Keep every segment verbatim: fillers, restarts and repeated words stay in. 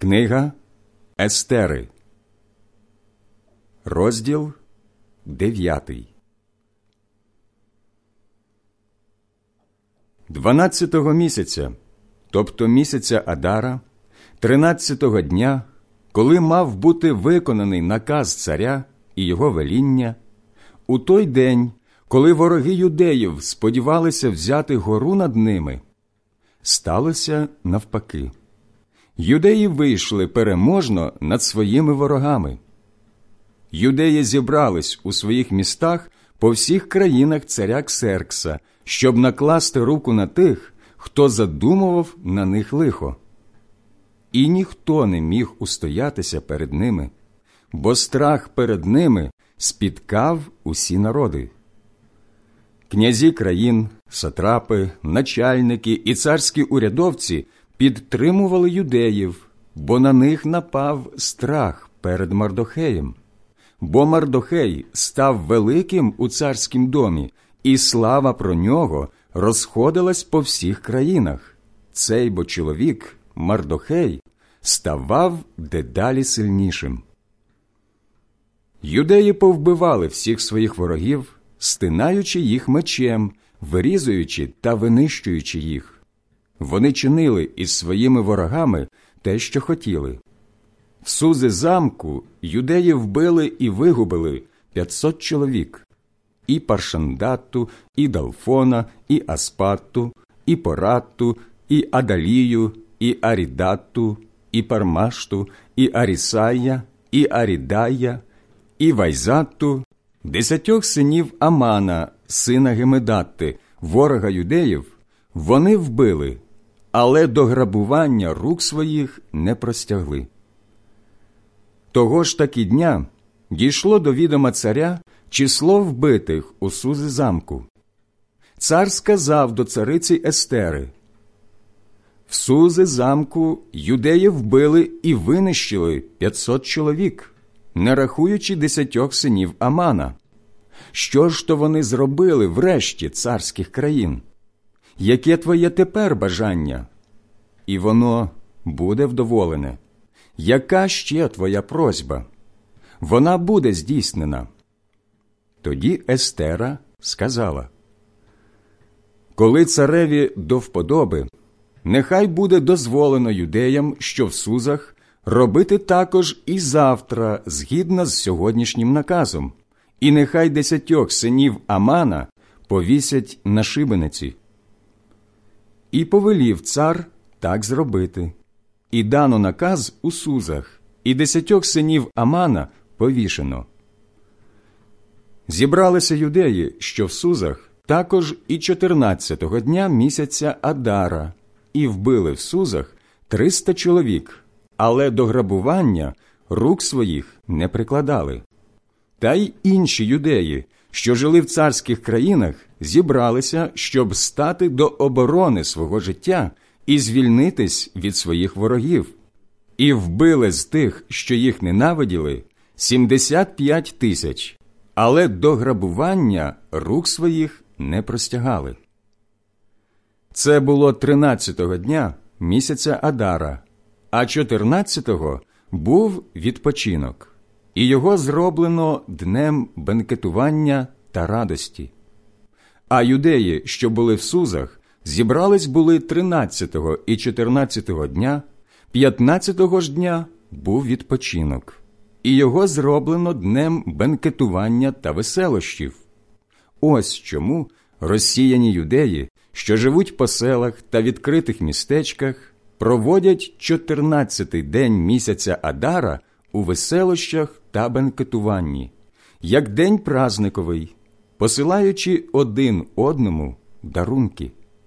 Книга Естери, розділ дев'ятий. Дванадцятого місяця, тобто місяця Адара, тринадцятого дня, коли мав бути виконаний наказ царя і його веління, у той день, коли вороги юдеїв сподівалися взяти гору над ними, сталося навпаки. Юдеї вийшли переможно над своїми ворогами. Юдеї зібрались у своїх містах по всіх країнах царя Ксеркса, щоб накласти руку на тих, хто задумував на них лихо. І ніхто не міг устоятися перед ними, бо страх перед ними спіткав усі народи. Князі країн, сатрапи, начальники і царські урядовці підтримували юдеїв, бо на них напав страх перед Мардохеєм. Бо Мардохей став великим у царськім домі, і слава про нього розходилась по всіх країнах. Цей бо чоловік, Мардохей, ставав дедалі сильнішим. Юдеї повбивали всіх своїх ворогів, стинаючи їх мечем, вирізуючи та винищуючи їх. Вони чинили із своїми ворогами те, що хотіли. В Сузи замку юдеї вбили і вигубили п'ятсот чоловік. І Паршандатту, і Далфона, і Аспатту, і Поратту, і Адалію, і Арідатту, і Пармашту, і Арісая, і Арідая, і Вайзатту, десятьох синів Амана, сина Гемедатти, ворога юдеїв, вони вбили, але до грабування рук своїх не простягли. Того ж таки дня дійшло до відома царя число вбитих у Сузи замку. Цар сказав до цариці Естери: «В Сузи замку юдеї вбили і винищили п'ятсот чоловік, не рахуючи десятьох синів Амана. Що ж то вони зробили в решті царських країн? Яке твоє тепер бажання? І воно буде вдоволене. Яка ще твоя просьба? Вона буде здійснена». Тоді Естера сказала: «Коли цареві до вподоби, нехай буде дозволено юдеям, що в Сузах, робити також і завтра, згідно з сьогоднішнім наказом, і нехай десятьох синів Амана повісять на шибениці». І повелів цар так зробити. І дано наказ у Сузах, і десятьох синів Амана повішено. Зібралися юдеї, що в Сузах, також і чотирнадцятого дня місяця Адара, і вбили в Сузах триста чоловік, але до грабування рук своїх не прикладали. Та й інші юдеї, що жили в царських країнах, зібралися, щоб стати до оборони свого життя і звільнитись від своїх ворогів. І вбили з тих, що їх ненавиділи, сімдесят п'ять тисяч, але до грабування рук своїх не простягали. Це було тринадцятого дня місяця Адара, а чотирнадцятого був відпочинок, і його зроблено днем бенкетування та радості. А юдеї, що були в Сузах, зібрались були тринадцятого і чотирнадцятого дня, п'ятнадцятого ж дня був відпочинок, і його зроблено днем бенкетування та веселощів. Ось чому розсіяні юдеї, що живуть по селах та відкритих містечках, проводять чотирнадцятий день місяця Адара у веселощах та бенкетуванні, як день празниковий, посилаючи один одному дарунки.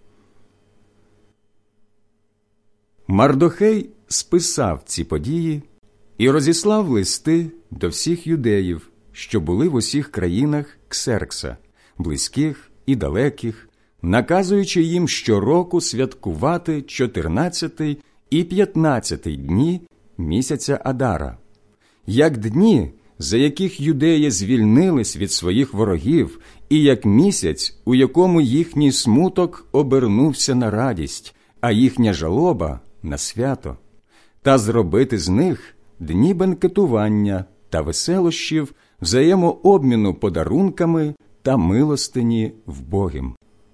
Мардохей списав ці події і розіслав листи до всіх юдеїв, що були в усіх країнах Ксеркса, близьких і далеких, наказуючи їм щороку святкувати чотирнадцятий і п'ятнадцятий дні місяця Адара, як дні, за яких юдеї звільнились від своїх ворогів, і як місяць, у якому їхній смуток обернувся на радість, а їхня жалоба – на свято. та зробити з них дні бенкетування та веселощів, взаємообміну подарунками та милостині вбогим.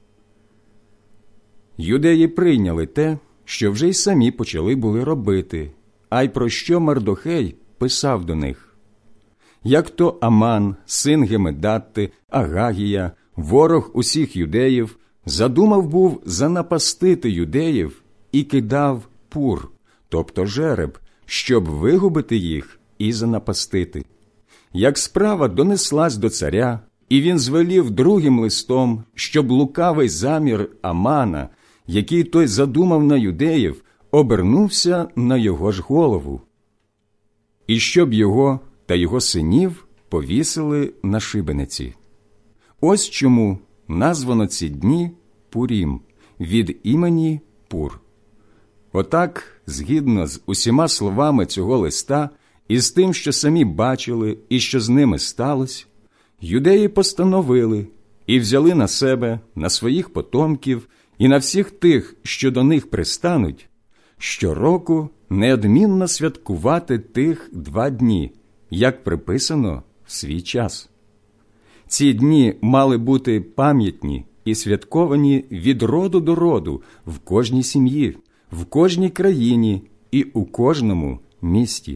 Юдеї прийняли те, що вже й самі почали були робити, а й про що Мардохей писав до них. Як то Аман, син Гемедатти, Агагія, ворог усіх юдеїв, задумав був занапастити юдеїв і кидав пур, тобто жереб, щоб вигубити їх і занапастити. Як справа донеслась до царя, і він звелів другим листом, щоб лукавий замір Амана, який той задумав на юдеїв, обернувся на його ж голову. І щоб його та його синів повісили на шибениці. Ось чому названо ці дні Пурім, від імені Пур. Отак, згідно з усіма словами цього листа і з тим, що самі бачили і що з ними сталося, юдеї постановили і взяли на себе, на своїх потомків і на всіх тих, що до них пристануть, щороку неодмінно святкувати тих два дні, як приписано в свій час. Ці дні мали бути пам'ятні і святковані від роду до роду в кожній сім'ї, в кожній країні і у кожному місті.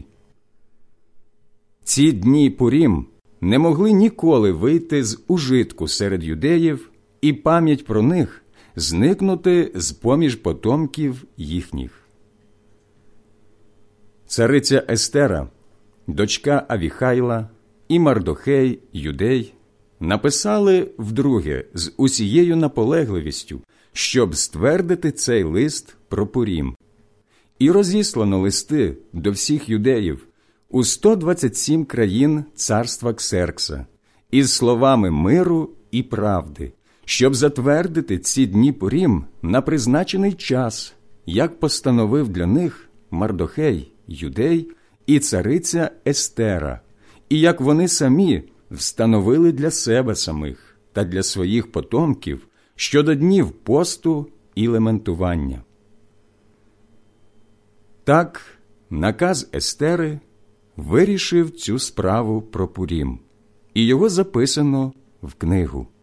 Ці дні Пурім не могли ніколи вийти з ужитку серед юдеїв, і пам'ять про них зникнути з-поміж потомків їхніх. Цариця Естера, дочка Авіхайла, і Мардохей, юдей, написали вдруге з усією наполегливістю, щоб ствердити цей лист про Пурім. І розіслано листи до всіх юдеїв у сто двадцять сім країн царства Ксеркса із словами миру і правди, щоб затвердити ці дні Пурім на призначений час, як постановив для них Мардохей, юдей, і цариця Естера, і як вони самі встановили для себе самих та для своїх потомків щодо днів посту і лементування. Так, наказ Естери вирішив цю справу про Пурім, і його записано в книгу.